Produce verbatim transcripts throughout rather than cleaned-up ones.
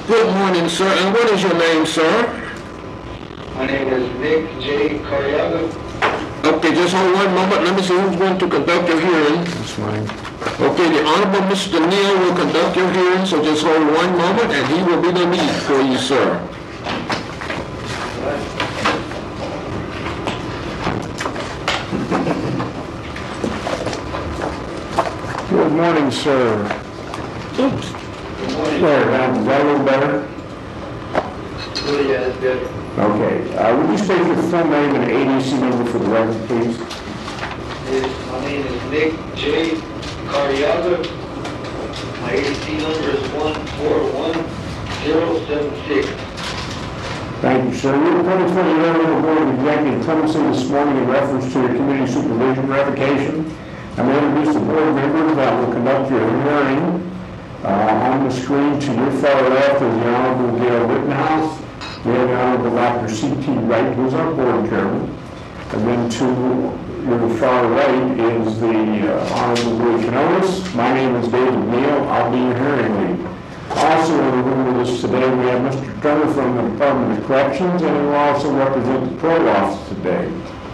Good morning, sir. And what is your name, sir? My name is Nick J. Carriaga. Okay, just hold one moment. Let me see who's going to conduct your hearing. That's fine. Okay, the Honorable Mister Neal will conduct your hearing, so just hold one moment, and he will be the lead for you, sir. Good morning, sir. Oops. Good morning. There, now, is that a little better? Well, yeah, that's good. Okay. Uh, would you state your full name and A D C number for the record, please? Yes, my name is Nick J. Carriaga. My A D C number is one four one zero seven six. Thank you, sir. We were coming from the Railroad Board of Executive Clemency this morning in reference to your community supervision revocation. I'm going to introduce the board members that will conduct your hearing. Uh, on the screen to your far left is the Honorable Gail Rittenhouse. We have the Honorable Doctor C T Wright, who is our board chairman. And then to your far right is the uh, Honorable Louis Canonis. My name is David Neal. I'll be your hearing lead. Also in the room with us today, we have Mister Turner from the Department of Corrections, and he will also represent the parole office today.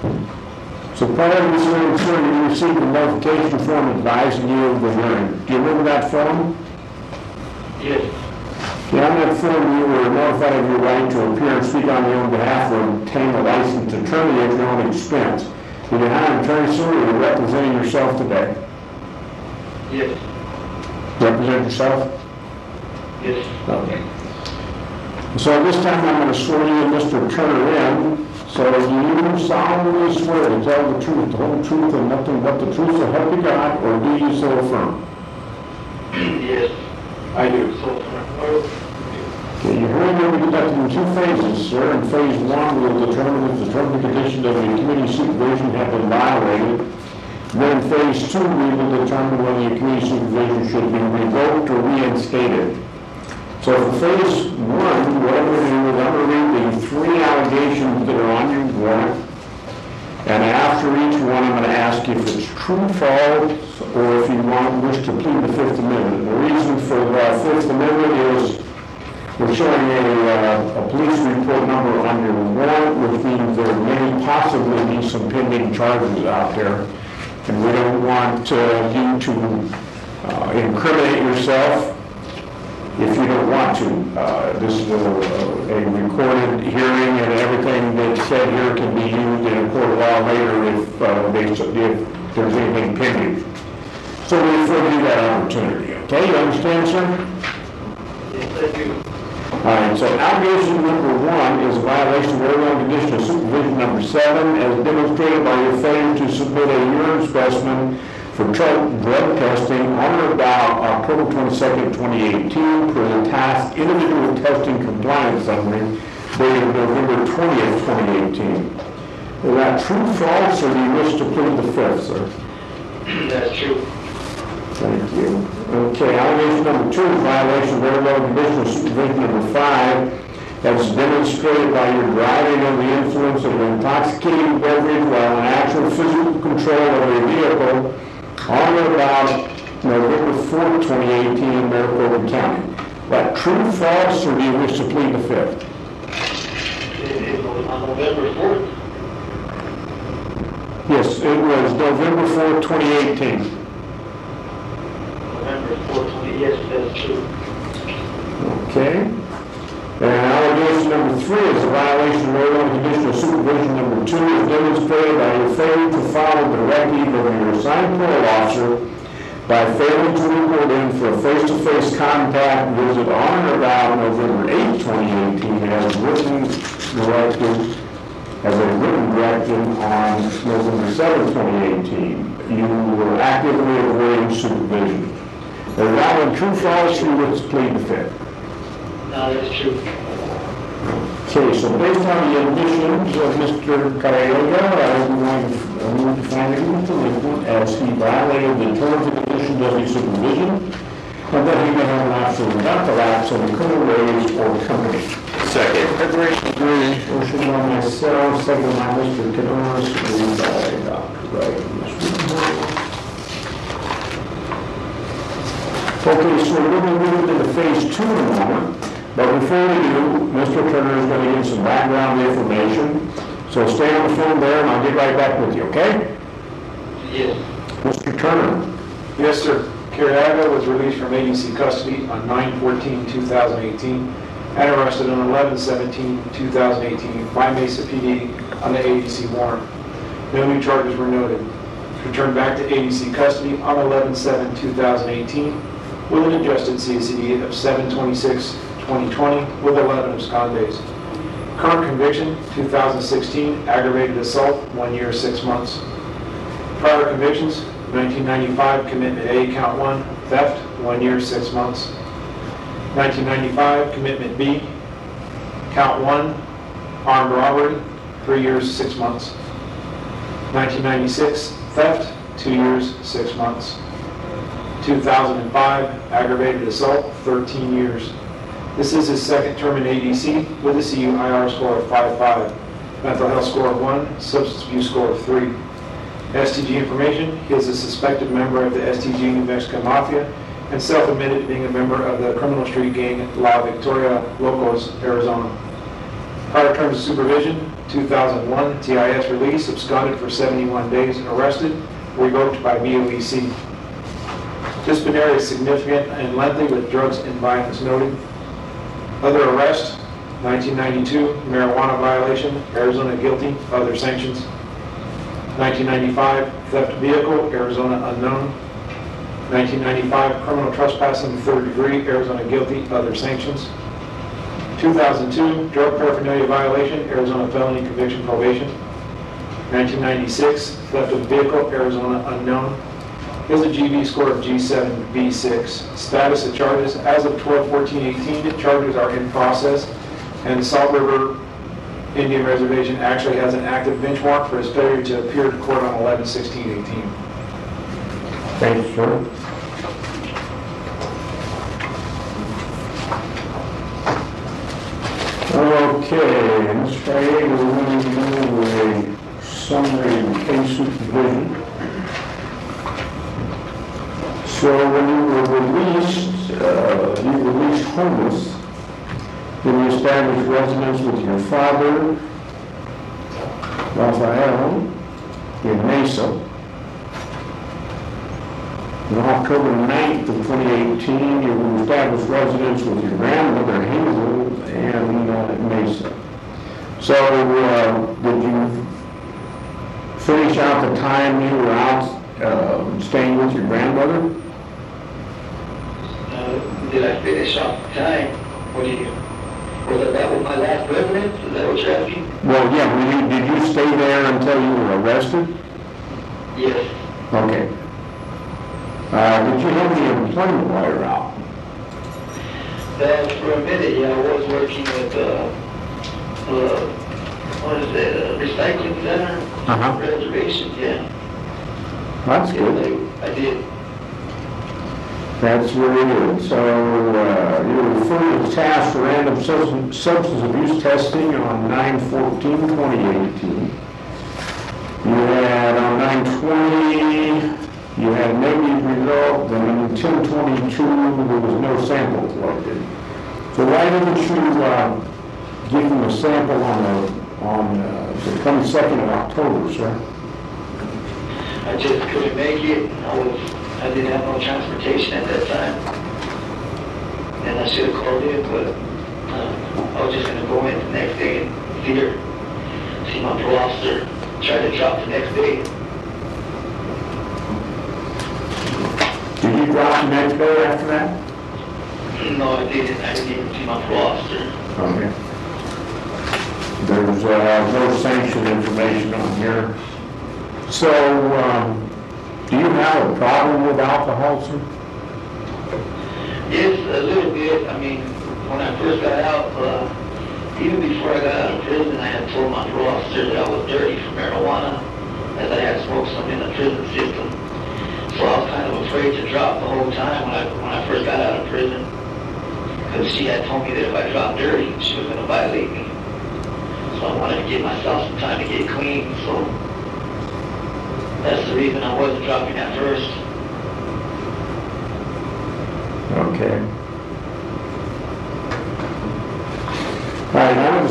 So prior to this hearing, sir, you received a notification form advising you of the hearing. Do you remember that form? Yes. Okay, on that form, you were notified of your right to appear and speak on your own behalf or obtain a licensed attorney at your own expense. Did you hire an attorney, sir, or are you representing yourself today? Yes. Represent yourself? Yes. Okay. So at this time, I'm going to swear you and Mister Turner in. So do you solemnly swear to tell the truth, the whole truth, and nothing but the truth, so help you God, or do you so affirm? Yes. I do. So, Okay, your hearing will be conducted in two phases, sir. In phase one, we'll determine if the terms and conditions of your community supervision have been violated. Then in phase two, we will determine whether your community supervision should be revoked or reinstated. So for phase one, what I'm going to do is I'm going to read the three allegations that are on your warrant. And after each one, I'm going to ask if it's true, false, or if you want, wish to plead the Fifth Amendment. The reason for the Fifth Amendment is we're showing a, uh, a police report number on your warrant, which means there may possibly be some pending charges out there. And we don't want uh, you to uh, incriminate yourself if you don't want to. Uh, this is a, a recorded hearing, and everything that's said here can be used in a court of law later if, uh, they, if there's anything pending. So we afford you that opportunity. Okay, you understand, sir? yes, I do. All right, so allegation number one is a violation of Arizona Condition of Supervision number seven, as demonstrated by your failure to submit a urine specimen for drug testing on or about October twenty-second, twenty eighteen, per the task individual testing compliance summary dated November twentieth, twenty eighteen. Is that true, false, or do you wish to plead the Fifth, sir? That's true. Thank you. Okay, allegation number two is violation of Arizona Condition of Supervision number five, as demonstrated by your driving under the influence of an intoxicating beverage while in actual physical control of a vehicle on or about November fourth, twenty eighteen in Maricopa County. That true, false, or do you wish to plead the Fifth? It, it was on November fourth. Yes, it was November fourth, twenty eighteen. November fourth, twenty, yes, that's true. Okay. And allegation number three is a violation of Arizona Condition of Supervision number two, is demonstrated by your failure to follow the directive of your assigned parole officer by failing to report in for a face-to-face contact visit on or about November eighth, twenty eighteen, as written directive, as a written direction on November seventh, twenty eighteen. You were actively avoiding supervision. Is that one true, false, or you would plead the Fifth? No, that's true. Okay, so based on the admissions of Mister Carriaga, I'm going to move to find him delinquent as he violated the terms and conditions of his supervision, and that he may have an option not to lapse on the criminal raise or company. Second. Agree. Agree. Motion by myself, second by Mister Canonis, moved by Doctor Wright. Okay, so we're going to move into phase two in a moment. But before we do, Mister Turner is going to give some background information. So stay on the phone there and I'll get right back with you, okay? Yes. Mister Turner. Yes, sir. Carriaga was released from A D C custody on nine fourteen two thousand eighteen and arrested on eleven seventeen two thousand eighteen by Mesa P D on the A D C warrant. No new charges were noted. Returned back to A D C custody on eleven seven two thousand eighteen with an adjusted C C D of seven twenty-six twenty twenty with eleven abscond days. Current conviction, two thousand sixteen, aggravated assault, one year, six months. Prior convictions, nineteen ninety-five, commitment A, count one, theft, one year, six months. nineteen ninety-five, commitment B, count one, armed robbery, three years, six months. nineteen ninety-six, theft, two years, six months. two thousand five, aggravated assault, thirteen years. This is his second term in A D C with a C U I R score of five five, mental health score of one, substance abuse score of three. S T G information, he is a suspected member of the S T G New Mexico Mafia and self-admitted being a member of the criminal street gang La Victoria Locos, Arizona. Prior terms of supervision, two thousand one, T I S release, absconded for seventy-one days, arrested, revoked by B O E C. Disciplinary is significant and lengthy with drugs and violence noted. Other arrest, nineteen ninety-two, marijuana violation, Arizona guilty, other sanctions. nineteen ninety-five, theft vehicle, Arizona unknown. nineteen ninety-five, criminal trespassing, third degree, Arizona guilty, other sanctions. two thousand two, drug paraphernalia violation, Arizona felony conviction probation. nineteen ninety-six, theft of vehicle, Arizona unknown. He has a G B score of G seven B six. Status of charges, as of twelve fourteen eighteen, charges are in process, and Salt River Indian Reservation actually has an active bench warrant for his failure to appear to court on eleven sixteen eighteen. Thanks, sir. Okay, Miz Friday, we're going to do a summary of case supervision. So when you were released, uh, you were released homeless, then you established residence with your father, Rafael, in Mesa. On October ninth of twenty eighteen, you established residence with your grandmother, Hazel, and uh, Mesa. So, uh, did you finish out the time you were out uh, staying with your grandmother? Uh, did I finish off the time? What do you, was it that was my last residence? Is that what you're asking? Well, yeah, were you, did you stay there until you were arrested? Yes. Okay. Uh, did you have any employment while you were out? Uh, for a minute, yeah, I was working at, uh, uh, what is it, uh, recycling center? Uh-huh. Reservation, yeah. That's Yeah, good. I I did. That's really good. So, uh, you were referred to task for random substance, substance abuse testing on nine fourteen twenty eighteen. You had on nine twenty, you had a negative result, and on ten twenty-two, there was no sample collected. So why didn't you, uh, give them a sample on the, on, uh, the twenty-second of October, sir? I just couldn't make it. I was, I didn't have no transportation at that time. And I should have called in, but uh, I was just gonna go in the next day and see her, see my parole officer, try to drop the next day. Did you drop the next day after that? No, I didn't. I didn't even see my parole officer. Okay. There's uh, no sanction information on here. So, um, do you have a problem with alcohol, sir? Yes, a little bit. I mean, when I first got out, uh, even before I got out of prison, I had told my parole officer that I was dirty for marijuana, as I had smoked some in the prison system. So I was kind of afraid to drop the whole time when I when I first got out of prison, because she had told me that if I dropped dirty, she was going to violate me. So I wanted to give myself some time to get clean. So that's the reason I wasn't dropping at first. Okay.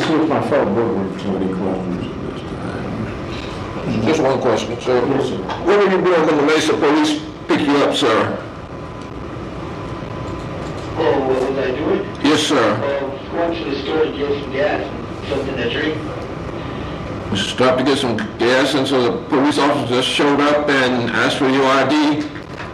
see if my fellow board members have any questions at this time. Just one question, sir. Yes, sir. What were you doing when the Mesa police picked you up, sir? Oh, what was I doing? Yes, sir. Well, going to the store to get some gas and something to drink. You stopped to get some gas, and so the police officer just showed up and asked for your I D?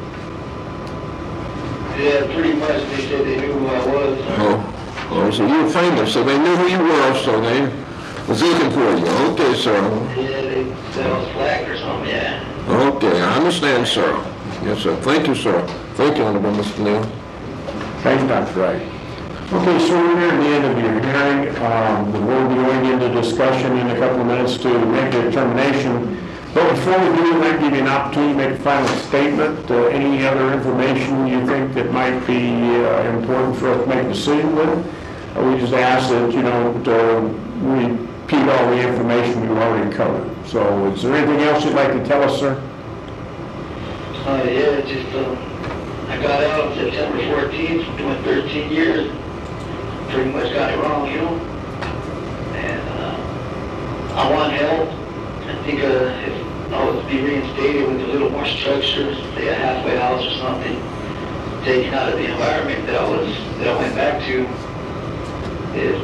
Yeah, pretty much. They said they knew who I was. Oh, oh, so you were famous, so they knew who you were, so they was looking for you. Okay, sir. Yeah, they said I was black or something, yeah. Okay, I understand, sir. Yes, sir. Thank you, sir. Thank you, Honorable Mister Neal. Thank you, Doctor Wright. Okay, so we're near the end of your hearing. Um, We'll be going into discussion in a couple of minutes to make a determination. But before we do, I'd like to give you an opportunity to make a final statement. Uh, Any other information you think that might be uh, important for us to make a decision with? Uh, We just ask that you don't uh, repeat all the information we've already covered. So is there anything else you'd like to tell us, sir? Uh, yeah, just, um, I got out on September fourteenth, doing thirteen years. Pretty much got it wrong, you know? And, uh, I want help. I think, uh, if I was to be reinstated with a little more structure, say a halfway house or something, taken out of the environment that I was, that I went back to, is,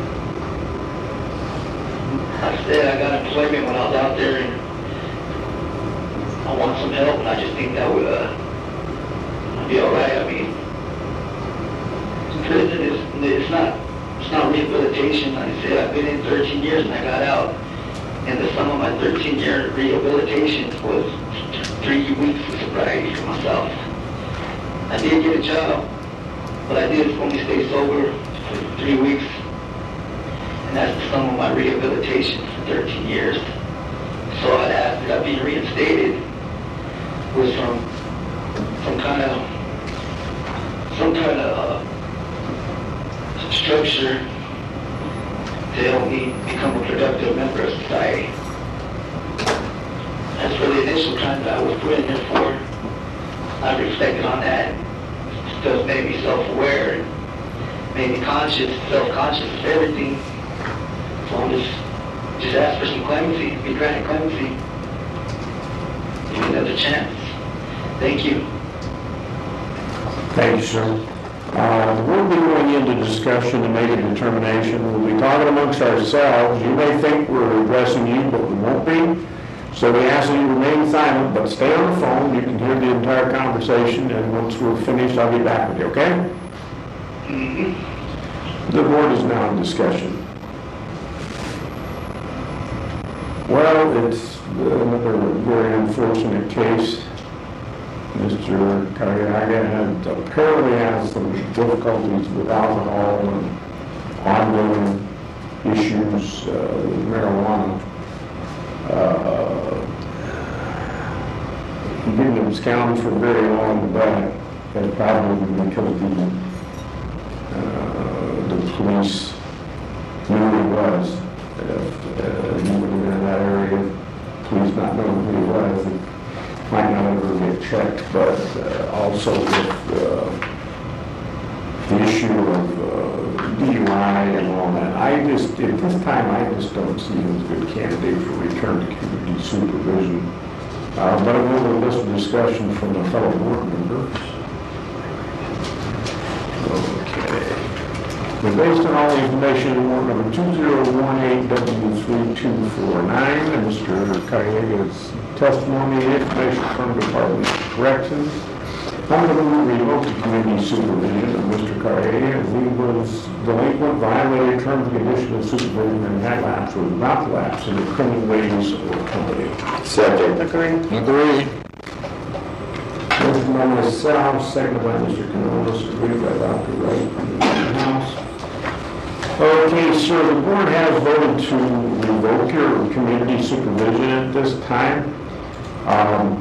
I said I got employment when I was out there, and I want some help, and I just think that would, uh, be all right. I mean, prison is, it's not, it's not rehabilitation. Like I said, I've been in thirteen years and I got out, and the sum of my thirteen year rehabilitation was three weeks of sobriety for myself. I did get a job, but I did only stay sober for three weeks, and that's the sum of my rehabilitation for thirteen years. So I'd ask that I be reinstated was from some kind of some kind of uh, structure to help me become a productive member of society. As for the initial time that I was put in here for, I reflected on that. Stuff made me self-aware and made me conscious, self-conscious of everything. So I'm just, just ask for some clemency, be granted clemency. Give me another chance. Thank you. Thank you, sir. Uh, We'll be going into discussion to make a determination. We'll be talking amongst ourselves. You may think we're addressing you, but we won't be. So we ask that you remain silent, but stay on the phone. You can hear the entire conversation, and once we're finished, I'll be back with you, okay? Mm-hmm. The board is now in discussion. Well, it's another very unfortunate case. Mister Carriaga had apparently has some difficulties with alcohol and ongoing issues uh, with marijuana. Uh, he didn't abscond for very long, but that's probably because the, uh, the police knew who he was. If uh, he would have been in that area, police not knowing who he was, he might not ever get checked, but uh, also with uh, the issue of uh, D U I and all that. I just, at this time, I just don't see him as a good candidate for return to community supervision. Uh, but I will listen to discussion from the fellow board members. Okay. But based on all the information in warrant number two zero one eight W three two four nine, and Mister Carriega's testimony and information from the Department of Corrections, I'm going to revoke the community supervision of Mister Carriega as he was delinquent, violated terms and conditions of supervision, and that lapse was not lapse in the criminal ways or company. Second. Agree. Agree. Motion by myself, second by Mister Canonis, agreed by Doctor Wright in the House. Okay, sir, the board has voted to revoke your community supervision at this time. Um,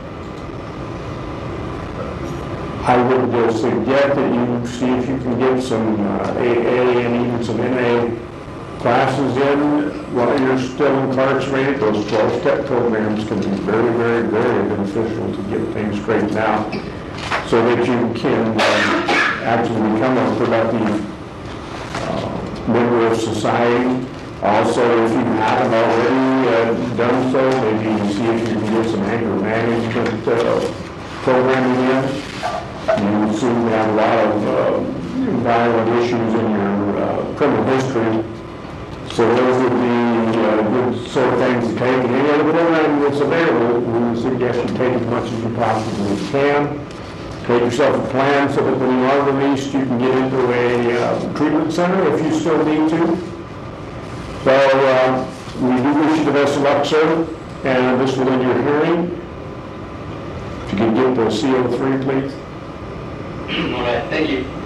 I would uh, suggest that you see if you can get some uh, A A and even some N A classes in while you're still incarcerated. Those twelve-step programs can be very, very, very beneficial to get things straightened out so that you can uh, actually become a productive uh, member of Care Society. Also, if you haven't already uh, done so, maybe you see if you can get some anger management uh, programming in. You seem to have a lot of uh, violent issues in your uh, criminal history. So those would be uh, good sort of things to take. And any other program that's available, we suggest you take as much as you possibly can. Take yourself a plan so that when you are released, you can get into a uh, treatment center if you still need to. So uh, we do wish you the best of luck, sir, and this will end your hearing. If you can get the C O three, please. All right, thank you.